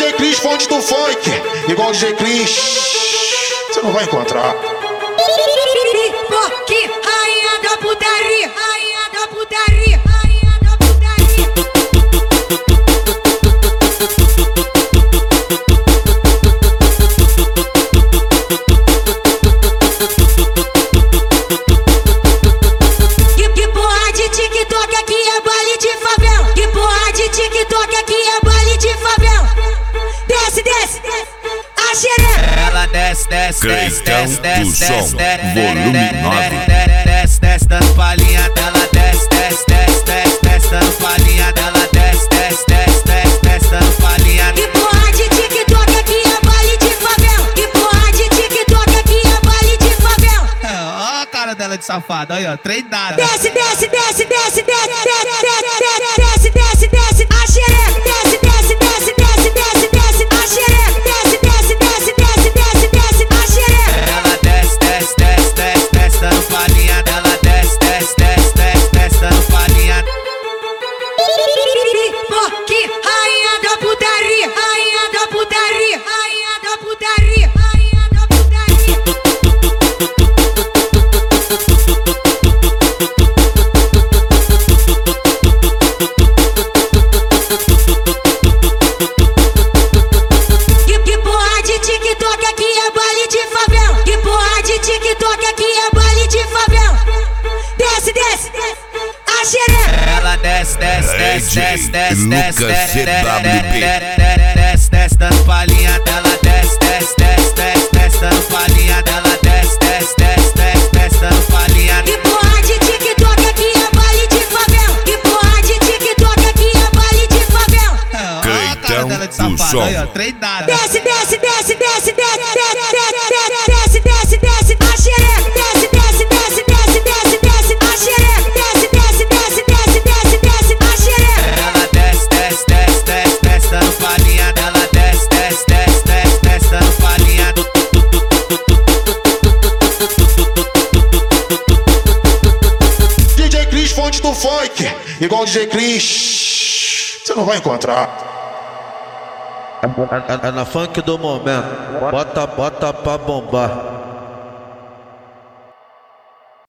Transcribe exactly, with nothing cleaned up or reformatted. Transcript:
J Cris, fonte do funk, igual o D J Cris, você não vai encontrar. Porque rainha da putaria, rainha da putaria, rainha da putaria. Que, que porra de TikTok aqui é baile de favela. Que porra de TikTok aqui é baile de favela. Desce, desce, a xereca. Ela desce, desce, desce, desce, desce, desce, volume nove. desce, desce, dando palhinha dela, desce, desce, desce, desce, desce, dando palhinha dela, desce, desce, desce, desce, desce, dando palhinha. Que porra de TikTok aqui é baile de favela. Que porra de TikTok aqui é baile de favela. Ó a cara dela de safada, aí ó, treinada. Desce, desce, desce, desce, desce, desce, desce, desce, desce, a xereca. Desce, desce, desce, desce, desce, desce, a xereca. Desce, desce, desce, desce, desce, desce, a xereca. Ela desce, desce, desce, desce, desce, dando palhinha dela, desce, desce, desce, desce, desce, dando palhinha. Porque rainha da putaria, rainha da putaria, rainha da putaria, rainha da putaria. Que, que porra de TikTok aqui é baile de favela. Que porra de TikTok aqui é baile de favela. Desce, desce, a xereca. Ela desce, desce, desce, desce, desce, desce, Lucas desce, C W P. desce, desce, dando palhinha dela, desce, desce, desce, desce, desce, dando palhinha dela, desce, desce, desce, desce, desce, dando palhinha. Que porra de TikTok aqui é baile de favela. Que porra de TikTok aqui é baile de favela. Ó a cara dela de safada, aí ó, treinada. Desce, desce, desce, desce, desce, desce, desce, desce, desce, a xereca. Desce, desce, desce, desce, desce, desce, a xereca. Desce, desce, desce, desce, desce, desce, a xereca. Ela desce, desce, desce, desce, desce, dando palhinha dela, desce, desce, desce, desce, desce, dando palhinha. D J Cris, fonte do funk, igual o D J Cris, você não vai encontrar. É na funk do momento, bota, bota pra bombar.